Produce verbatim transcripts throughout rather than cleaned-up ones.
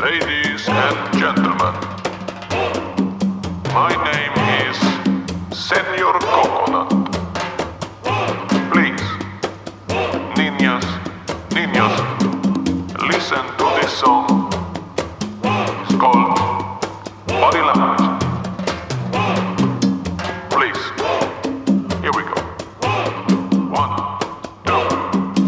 Ladies and gentlemen, my name is Senor Coconut. Please, niñas, niños, listen to this song. It's called Body Language. Please, here we go. One, two.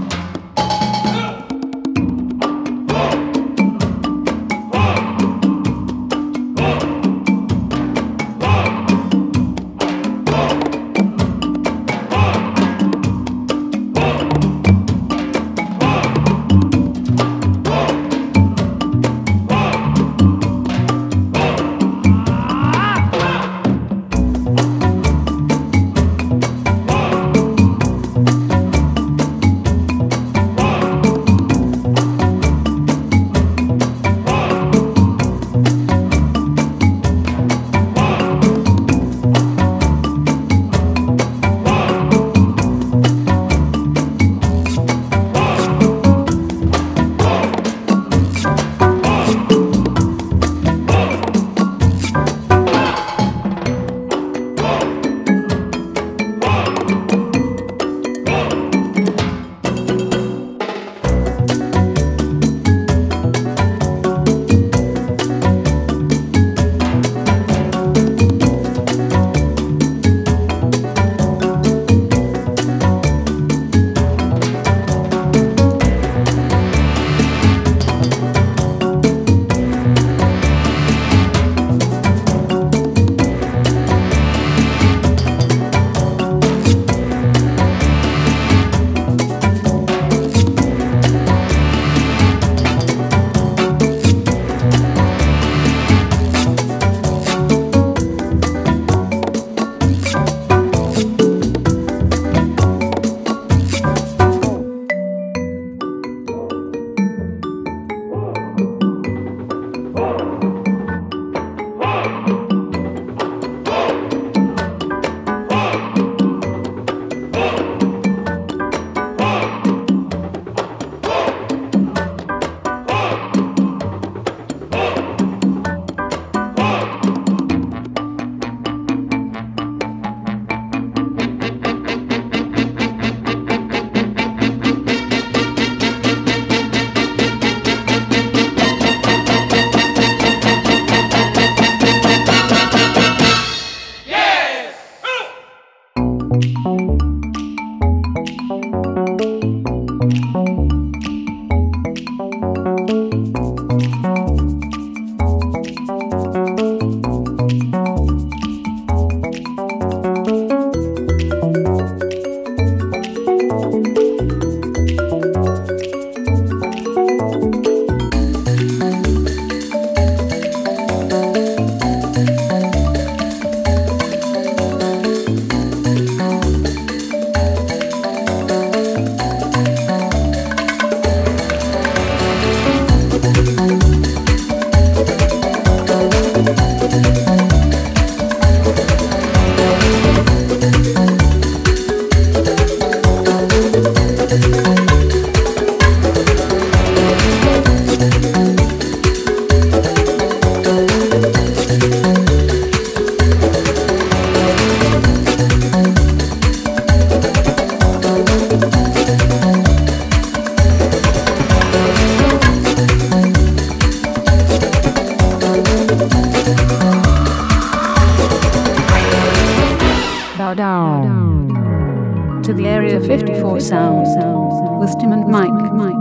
To the Area fifty-four sound with Tim and Mike. Mike.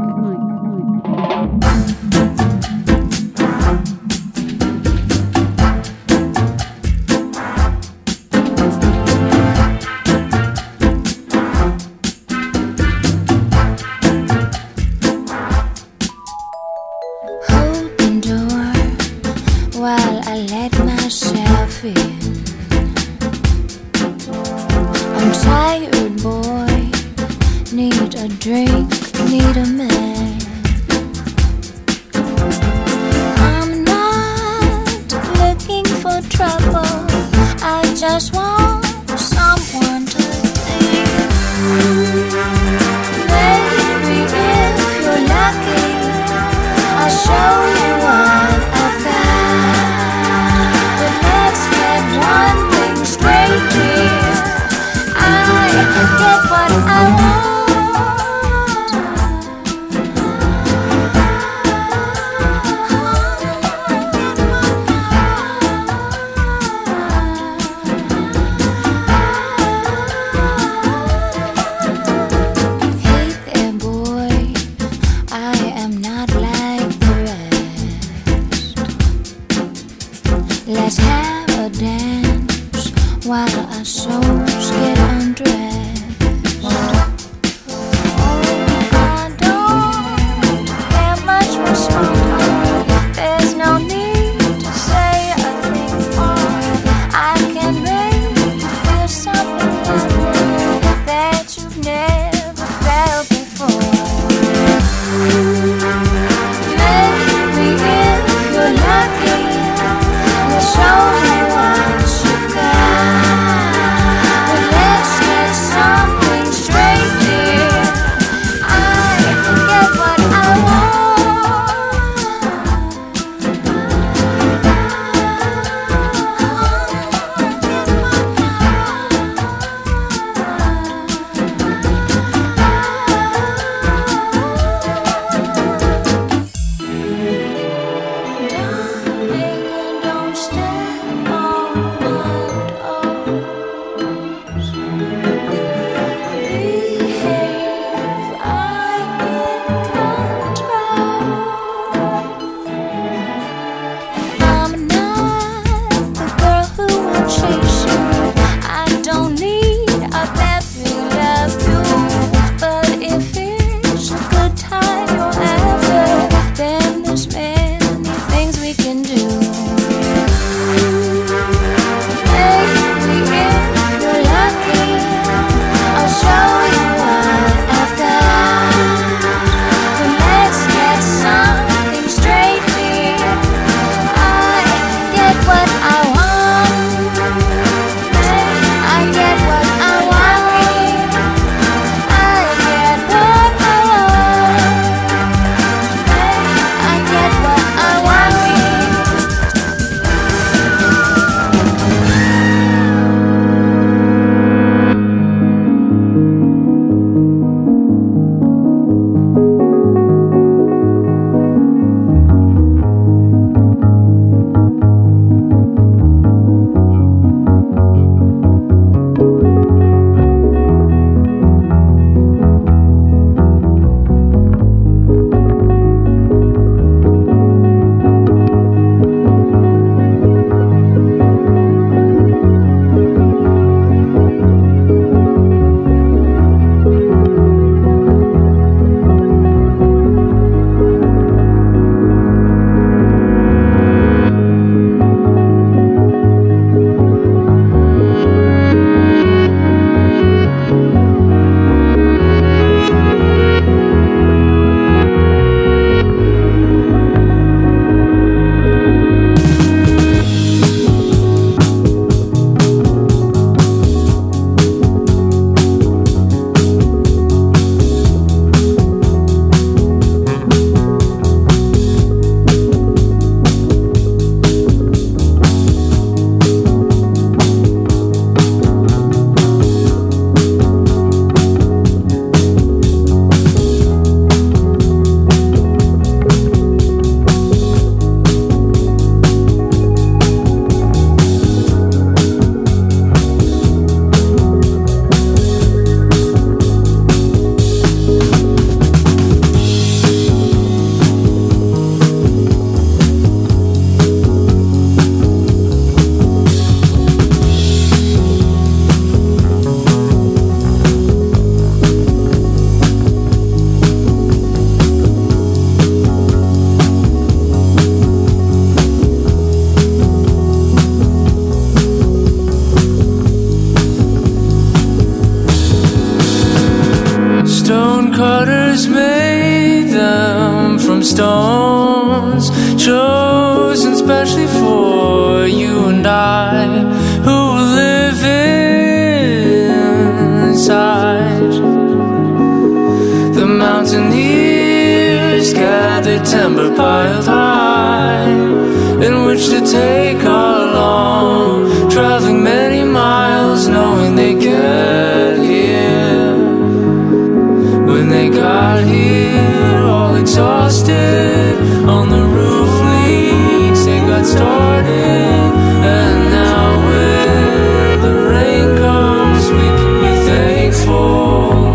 Open door while I let myself in. I'm tired, boy, need a drink, need a man. from stones, chosen specially for you and I, who live inside. The mountaineers gathered timber piled high, in which to take our long, traveling many miles, knowing they get here. When they got here, all exhausted, on the roof leaks, they got started. And now when the rain comes, we can be thankful.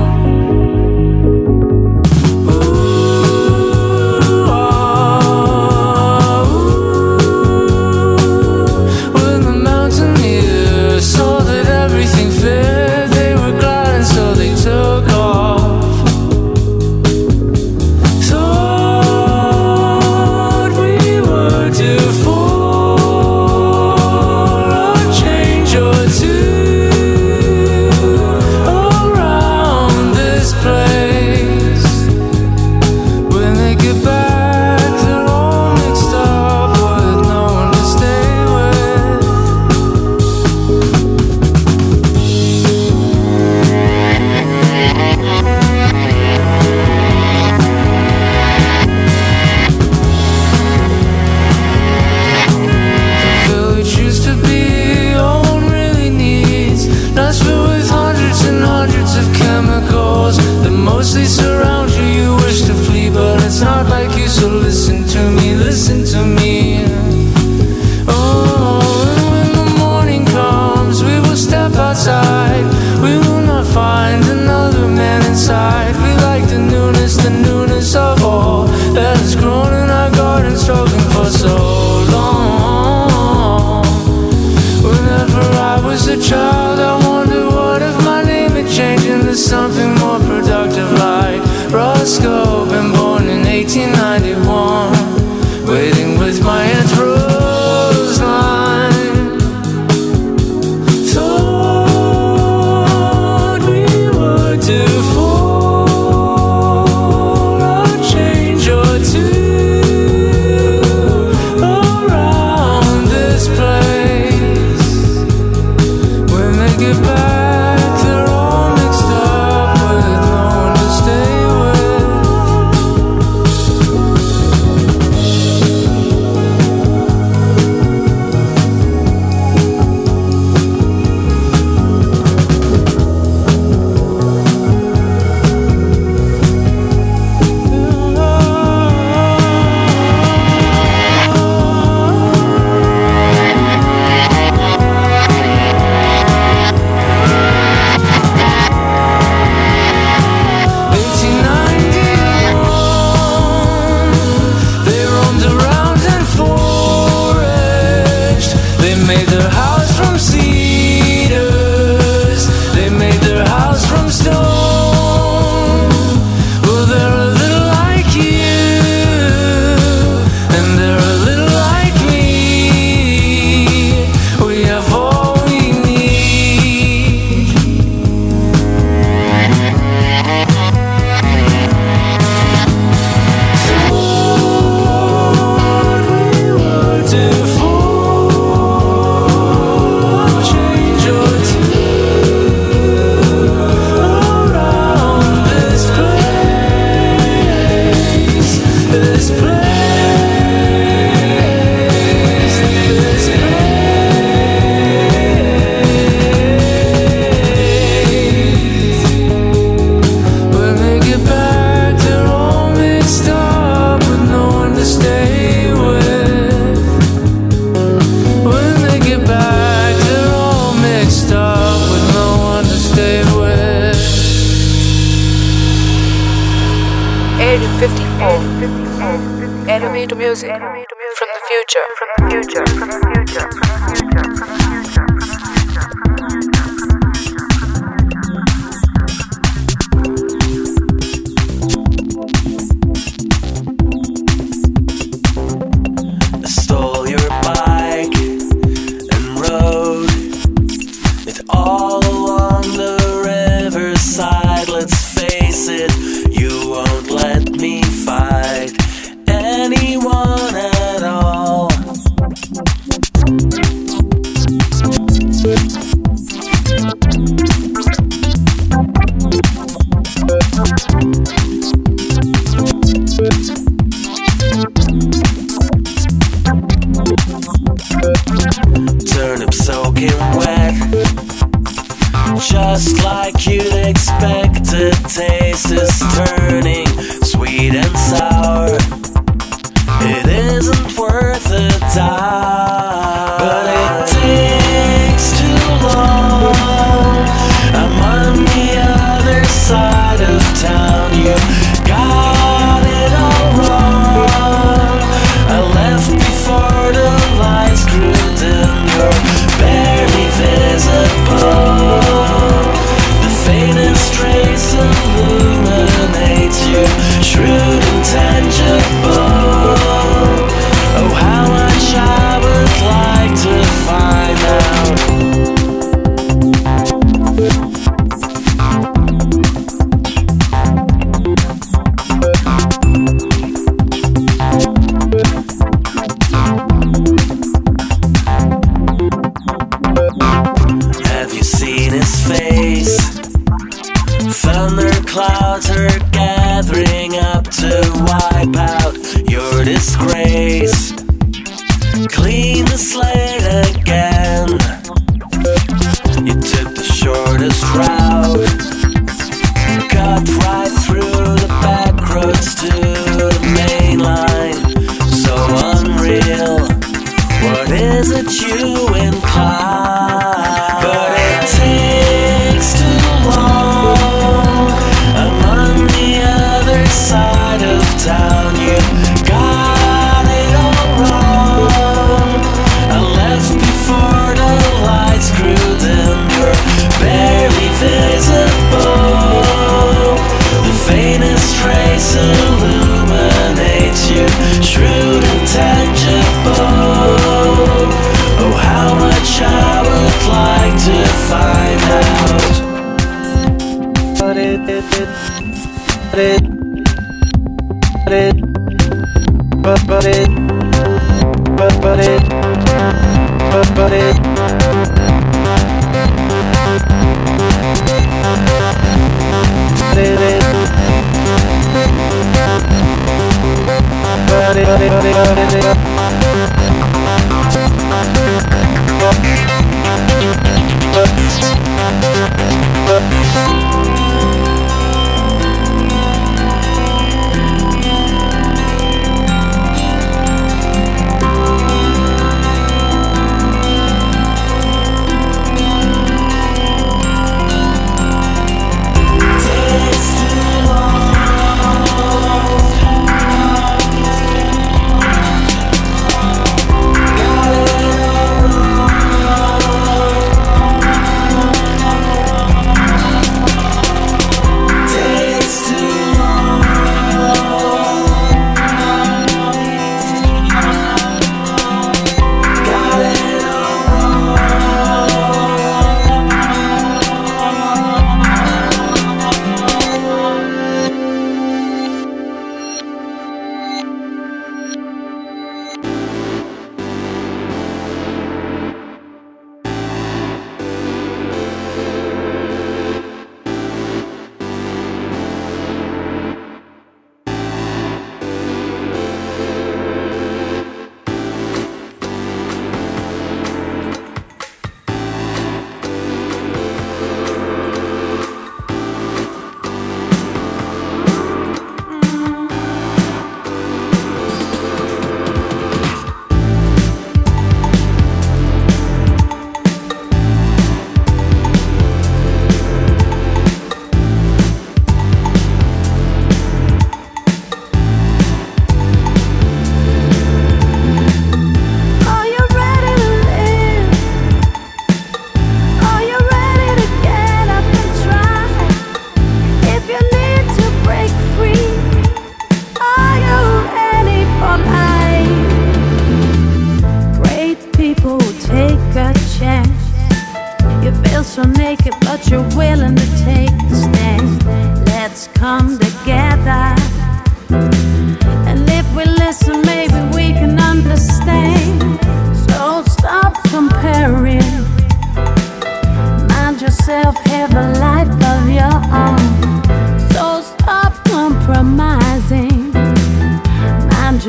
Enemy to music from the future, from the future, from the future, from the future, from the future. I stole your bike and rode it all along the riverside. Let's face it, you won't let me fight. Turnip soaking wet, just like you'd expect. The taste is turning sweet and sour. It isn't worth a dime, but it takes too long. I'm on the other side of town. You got it all wrong. I left before the lights grew dim. You're barely visible. The faintest trace illuminates you, shrewd and tangible. Oh, how much I would like to find out. Have you seen his face? Thunder clouds are gathering up to wipe out your disgrace. Clean the slate again. You took the shortest route, cut right through the back roads to the main line. So unreal, what is it you imply? But it takes too long. I'm on the other side of town. You got it all wrong. I left before the lights grew dim. You're barely visible. The faintest trace illuminates you, shrewd and tangible. Oh, how much I would like to find out. But it, it, it, but it, but it, but but it, but but it, but but it. But it, it, but it, but it, but it, but it.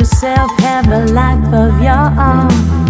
yourself have a life of your own.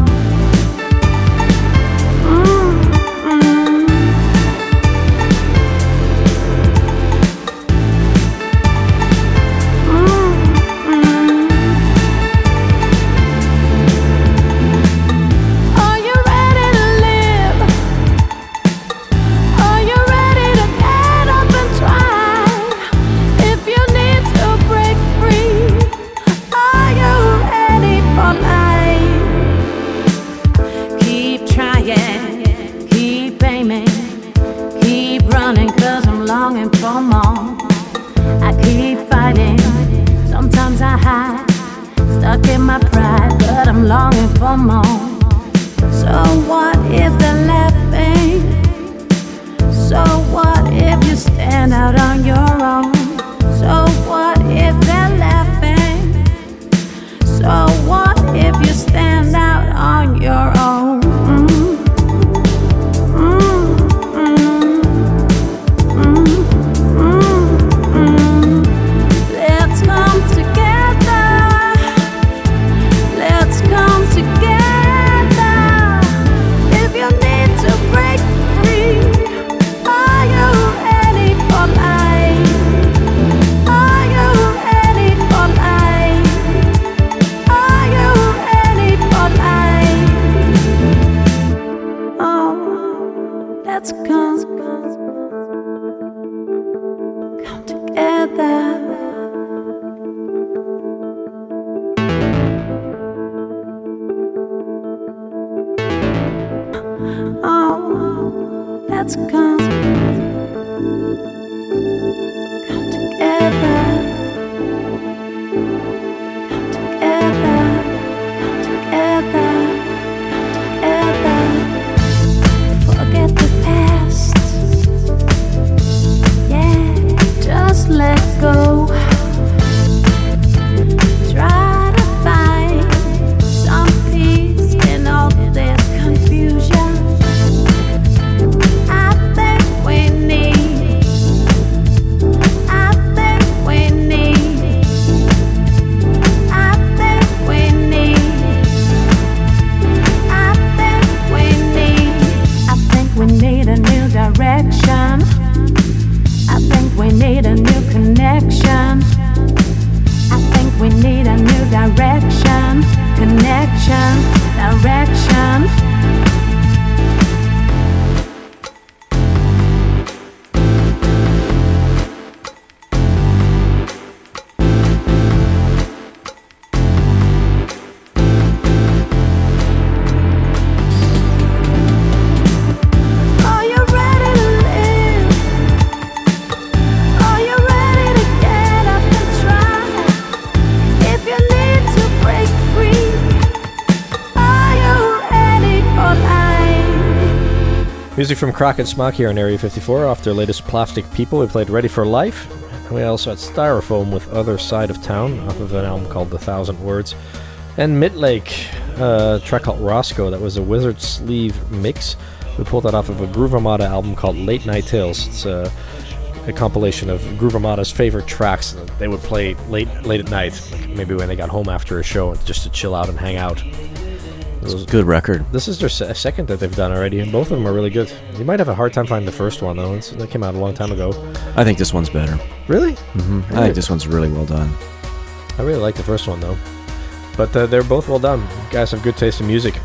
Music from Crockett Smock here on Area fifty-four off their latest Plastic People. We played Ready for Life. We also had Styrofoam with Other Side of Town off of an album called The Thousand Words. And Midlake, uh, a track called Roscoe. That was a Wizard Sleeve mix. We pulled that off of a Groove Armada album called Late Night Tales. It's a, a compilation of Groove Armada's favorite tracks that they would play late late at night, like maybe when they got home after a show, just to chill out and hang out. It's a good record. This is their se- second that they've done already, and both of them are really good. You might have a hard time finding the first one, though. It's, that came out a long time ago. I think this one's better. Really? Mm-hmm. I think this one's really well done. I really like the first one, though. But uh, they're both well done. You guys have good taste in music.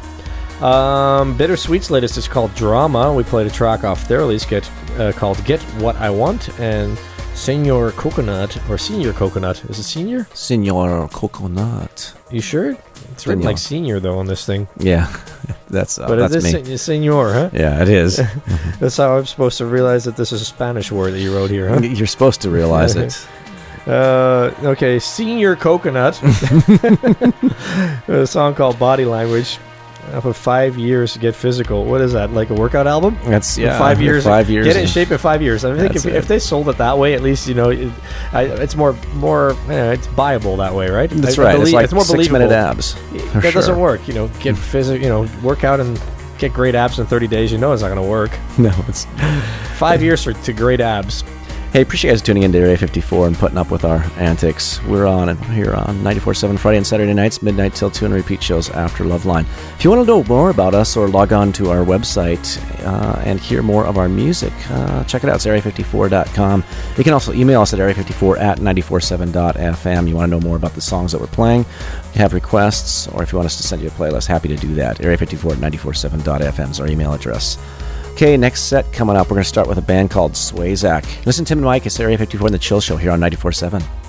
Um, Bittersweet's latest is called Drama. We played a track off their release get, uh, called Get What I Want, and Senor Coconut, or Senior Coconut. Is it Senior? Senor Coconut. You sure? It's written like Senior, though, on this thing. Yeah, that's uh, but that's it is me. Se- Senor, huh? Yeah, it is. That's how I'm supposed to realize that this is a Spanish word that you wrote here, huh? You're supposed to realize it. Uh, okay, Senior Coconut. A song called Body Language. For five years to get physical. What is that? Like a workout album? That's yeah. For five years. Five years. Get in shape in five years. I think if, if they sold it that way, at least you know, it, I, it's more more. You know, it's buyable that way, right? That's I, right. I believe, it's like it's more six believable. minute abs. That sure. doesn't work. You know, get physical. You know, work out and get great abs in thirty days. You know, it's not going to work. No, it's five years for to great abs. Hey, appreciate you guys tuning into Area fifty-four and putting up with our antics. We're on here on ninety-four point seven Friday and Saturday nights, midnight till two, and repeat shows after Loveline. If you want to know more about us or log on to our website uh, and hear more of our music, uh, check it out. It's area fifty-four dot com. You can also email us at area fifty-four at ninety-four point seven dot f m. You want to know more about the songs that we're playing, you have requests, or if you want us to send you a playlist, happy to do that. area fifty-four at ninety-four point seven dot f m is our email address. Okay, next set coming up, we're going to start with a band called Swayzak. Listen to Tim and Mike, it's Area fifty-four in the Chill Show here on ninety-four point seven.